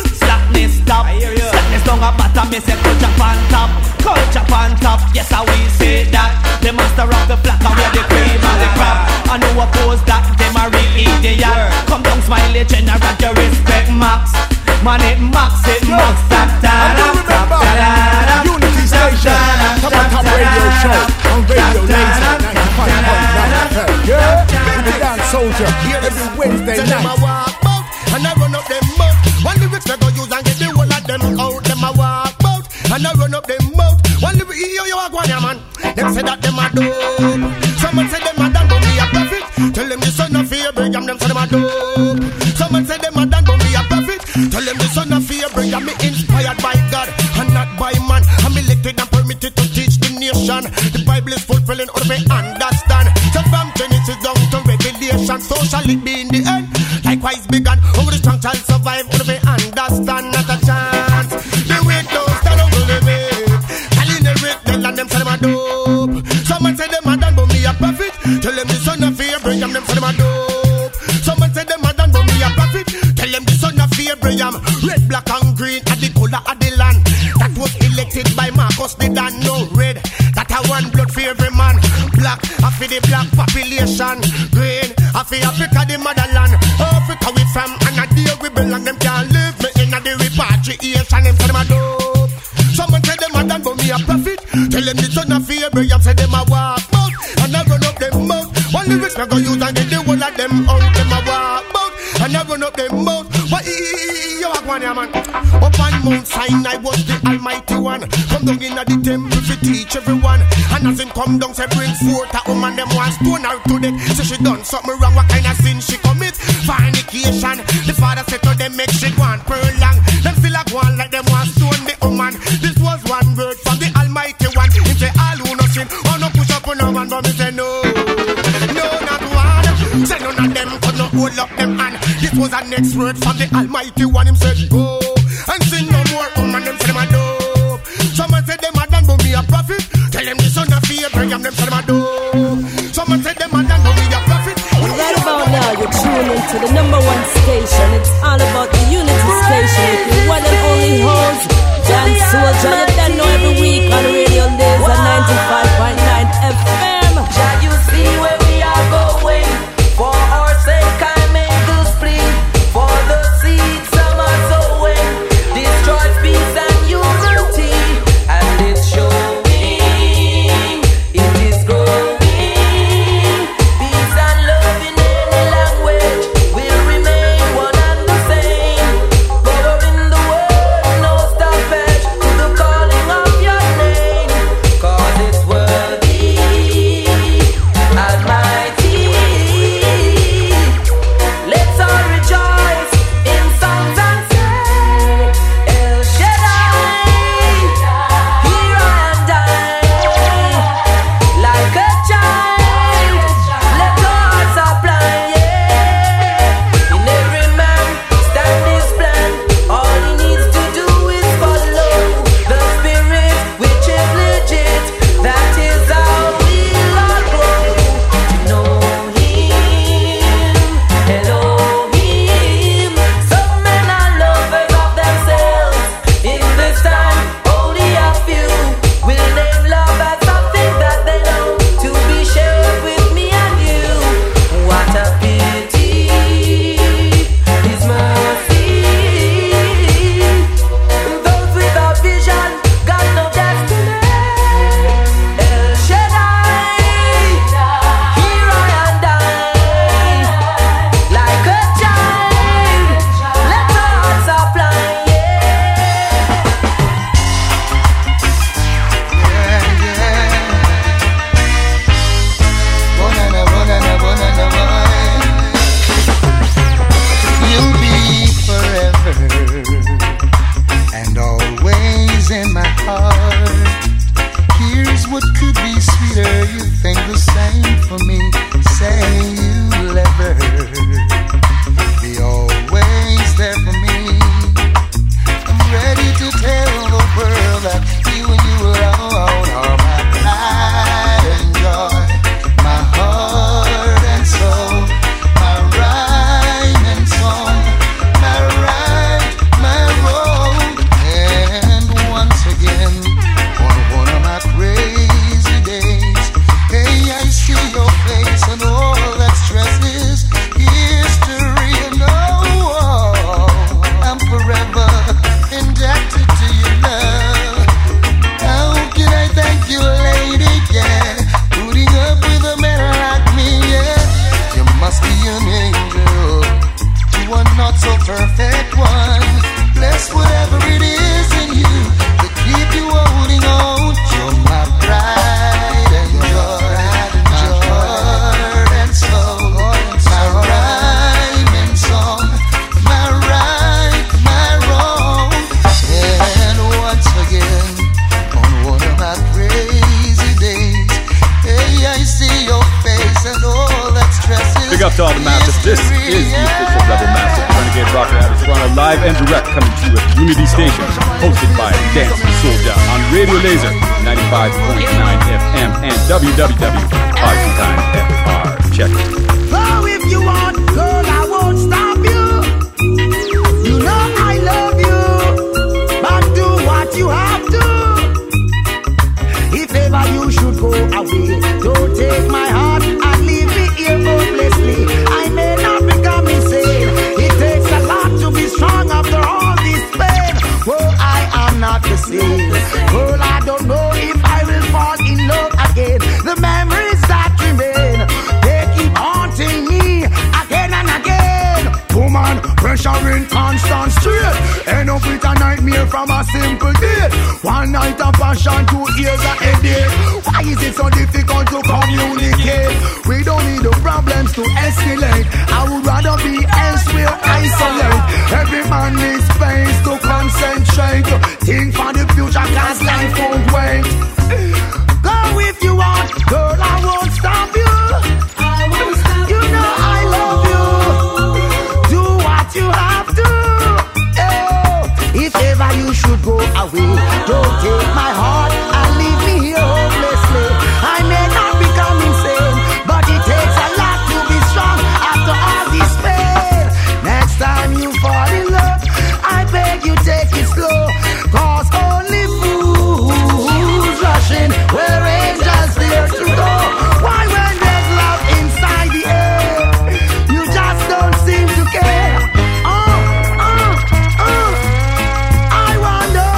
slackness stop. Slackness down a bottom, me say culture pan top. Culture pan top, yes I will say that. The master of the flock and we're the cream of the crop. I know oppose that, them a real idiot. Come down smiley general, you respect Max. Man it max, tap Unity Station, top radio show on Radio Laser 95.9 FM. Yeah, the dance soldier every Wednesday night. And I run up them mouth. One lyrics I go use and get the whole of them out. Them a walk out. And I run up them mouth. One lyrics you a go on, man. Them say that them a dope. Someone say them a done, but me a prophet. Tell them the son of Abraham, them say them a dope. Someone say them a done, but me a prophet. Tell them the son of Abraham, me inspired by God and not by man. I'm elected and permitted to teach the nation. The Bible is fulfilling all we understand. So from Genesis down to Revelation, so shall it be in the end. Likewise begun, only the strong shall survive. All we understand, not a chance. The weak don't stand on the limit. Calling the weak, they land them say them a dope. Someone say them a done, but me a prophet. Tell them the son of Abraham, them say them a dope. Someone say them a done, but me a prophet. Tell them the son of Abraham, red, black and green, are the color of the land. That was elected by Marcus the Dan, no red. That a one blood for every man. Black, I for the black population. Green, I for Africa the motherland. Africa we from, and a day we belong. Them can't live me in a the repatriation. Them say them a dope. Someone say them a done, but me a prophet. Tell them the son of Abraham, say them a walk out. And I run up them mouth. One lyrics I go use and get the whole of them out. Them a walk out. And I run up them mouth. What you walk one, yeah, man? Up on Mount Sinai was the Almighty One. Come down in the temple to teach everyone. And as him come down, say bring forth a woman. Them want stone her to death. So she done something wrong. What kind of sin she commit? Fornication. The father said to them, make she go on prolong. Them feel like one like them want stone the woman. This was one word from the Almighty One. He say all who no sin, oh no push up on no one. But me say no, no not one. Say none of them could not hold up them hand. This was a next word from the Almighty One. Him said go and sin no more. Woman them say them a dope. Someone said them a done, but me a prophet. Tell them the son of Abraham, them say them a dope. Someone said them a done, but me a prophet. Right about now, you're tuning into the #1 station. It's all about the Unity Station. If you one and only host, Dan Soldier, you don't know every week on Radio Laser 95.9 FM. Shall you see where we are going? For our sake, I make this plea. For the seed some are sowing, destroys peace and unity, and it's showing, it is growing. Peace and love in any language will remain one and the same. Power in the world, no stoppage to the calling of your name, 'cause it's worthy. so perfect one. Bless whatever it is in you that keep you holding on. You're my pride and joy, my heart and soul, my rhyme and song, my right, my wrong. And once again, on one of my crazy days, hey, I see your face and all that stress is. Big up to all the Massive. This is the official Rebel Massive Renegade Rocker out of Toronto, live and direct, coming to you at Unity Station, hosted by Dancing Soldier on Radio Laser 95.9 FM and www.partytimefr. Check it. Oh, if you want, girl, I won't stop you. You know I love you, but do what you have to. If ever you should go away, don't take my heart and leave me here hopelessly. I may not become insane. It takes a lot to be strong after all this pain. Well, I am not the same. Well, I don't know if I will fall in love again. The memories that remain, they keep haunting me again and again. Woman, pressure in constant street. End up with a nightmare from a simple date. One night of passion, 2 years of headache. Why is it so difficult to communicate? We don't need the problems to escalate. I would rather be elsewhere, isolate. Every man needs space to concentrate. Think for the future, cause life won't wait. Go if you want, girl, I won't stop you. You know I love you. Do what you have to. Oh, if ever you should go away, don't take my heart and leave me here hopelessly. I may not become insane, but it takes a lot to be strong after all this pain. Next time you fall in love, I beg you take it slow, cause only fools rushing where angels there to go. Why when there's love inside the air, you just don't seem to care? I wonder.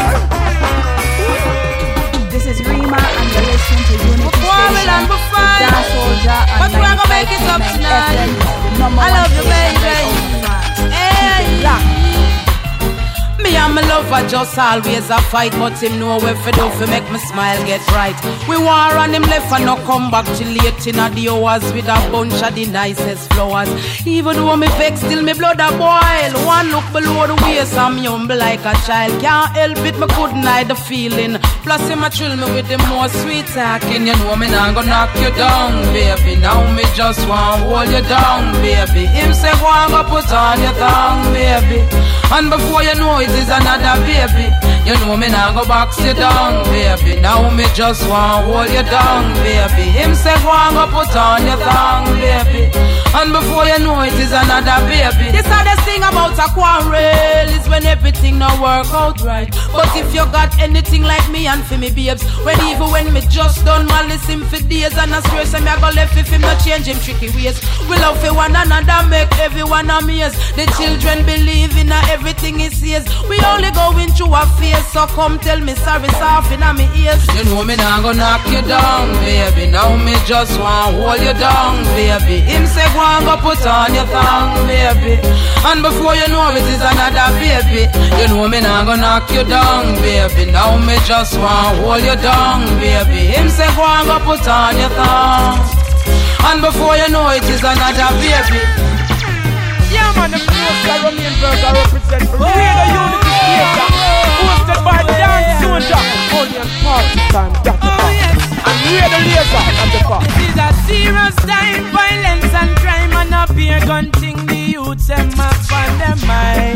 This is Rima and you're listening to Unity Station. Dance Soldier and but we're gonna make it up tonight. I love you, baby. Hey. Me and my lover just always a fight, but him know where fi do fi make me smile get bright. We war on him left and no come back till late in the hours with a bunch of the nicest flowers. Even though me vex, still me blood a boil. One look below the waist, I'm humble like a child. Can't help it, me couldn't hide the feeling. Plus him a thrill me with the more sweet talking. You know me not gonna knock you down, baby. Now me just want hold you down, baby. Him say go and go put on your tongue, baby. And before you know it is another baby. You know me now go box you down, baby. Now me just want hold you down, baby. Him say go and go put on your tongue, baby. And before you know it is another baby. This hardest thing about a quarrel is when everything not work out right. But if you got anything like me and for me babes, when even when me just done malice him for days and I swear say me I go left if him not change him tricky ways. We love for one another, make everyone amazed. The children believe in everything he says. We only going through a phase, so come tell me sorry soft in my ears. You know me now gonna knock you down, baby. Now me just want hold you down, baby. Him say go and go put on your tongue, baby. And before you know it is another baby. You know me now gonna knock you down, baby. Now me just want hold you down, baby. Him say go and go put on your tongue. And before you know it is another baby. Yeah man, the close guy Romain Berger represent Radio Unity Station, hosted by Dance Soldier. Only on Party Time, that's the fact. And Radio Laser, that's the fact. This is a serious time, violence and crime, and up here gun thing the youths them up on their mind.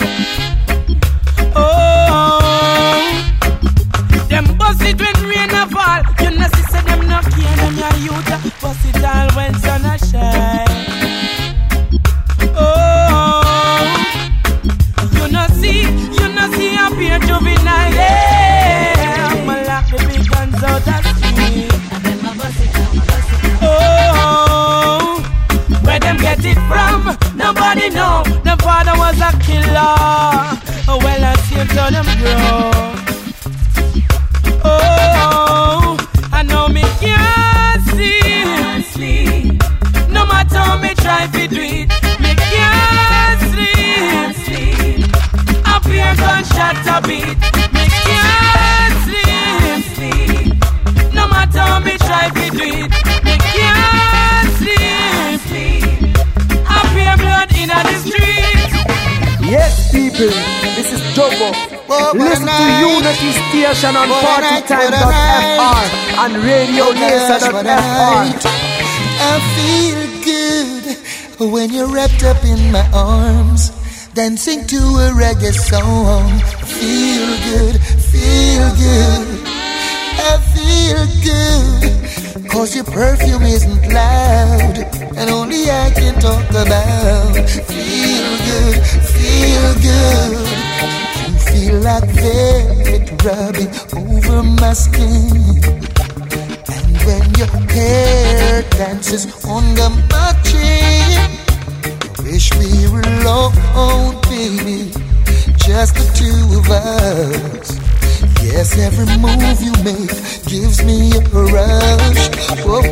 Oh, them bust it when rain a fall. You know see say them not care, them your youth bust it all when sun a shine. Oh, you know see up here juvenile. Yeah, I'ma lock the big guns out of street. Oh, where them get it from? Nobody know. The father was a killer. Oh, well, I see him to them grow. Oh, I know me can't sleep. No matter how me try to do it, me can't sleep. Yes, people, this is Jobo. Listen to Unity Station on partytime.fr and radiolaser.fr. I feel good when you're wrapped up in my arms, dancing to a reggae song. Feel good, feel good. I feel good, 'cause your perfume isn't loud, and only I can talk about. Feel good, feel good. You feel like velvet rubbing over my skin, and when your hair dances under my chin, wish we were alone, baby, just the two of us. Yes, every move you make gives me a rush. Oh,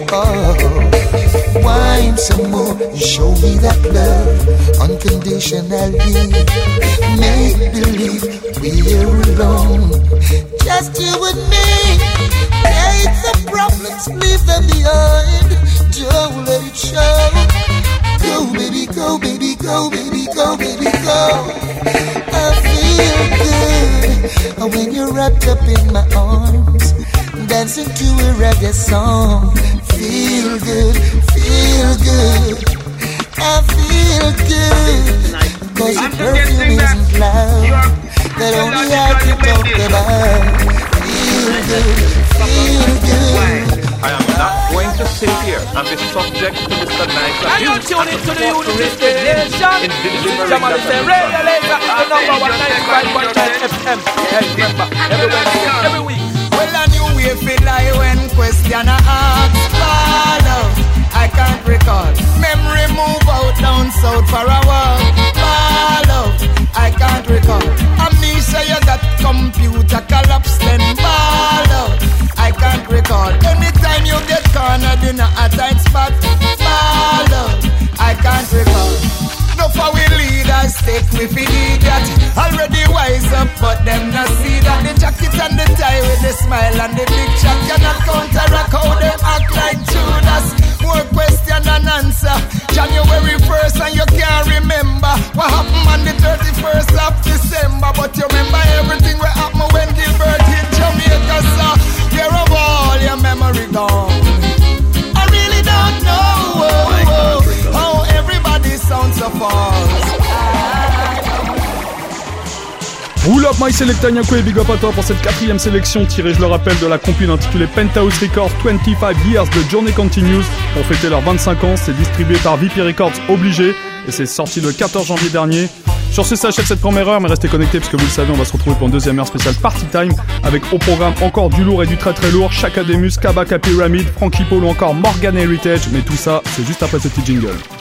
oh. Wine some more, show me that love unconditionally. Make believe we're alone, just you and me. Hate the problems, leave them behind. Don't let it show. Go, baby, go, baby, go, baby, go, baby, go. I feel good when you're wrapped up in my arms, dancing to a reggae song. Feel good, feel good. I feel good, 'cause your perfume isn't loud, that only I can talk about. Feel good, feel good. I am not going to sit here and be subject to Mr. Nice abuse. And you tune into the Unity Station. Somebody say Radio Laser is the number 195.9 FM. Hey, remember, every week. Well, I knew we feel like when question I ask, follow. I can't recall. Memory move out down south for a walk. Follow. I can't recall. Amnesia, you got computer collapse, then follow. I can't recall. Anytime you get cornered in a tight spot, follow. I can't recall. No for we leaders take we for idiot. Already wise up, but them not see that. The jacket and the tie with the smile and the big chat cannot counteract how them act like Judas. More question than answer. January 1st and you can't remember what happened on the 31st of December. But you remember everything what happened when Gilbert hit Jamaica, so you're of all your memory gone. I really don't know how everybody sounds so false. Pull up my selecta Nyako et big up à toi pour cette 4ème sélection tirée, je le rappelle, de la compile intitulée Penthouse Records 25 Years The Journey Continues pour fêter leurs 25 ans. C'est distribué par VP Records obligé et c'est sorti le 14 janvier dernier. Sur ce, ça achève cette première heure, mais restez connectés parce que vous le savez, on va se retrouver pour une deuxième heure spéciale Party Time avec au programme encore du lourd et du très très lourd. Chaka Demus, Kabaka Pyramid, Frankie Paul ou encore Morgan Heritage. Mais tout ça, c'est juste après ce petit jingle.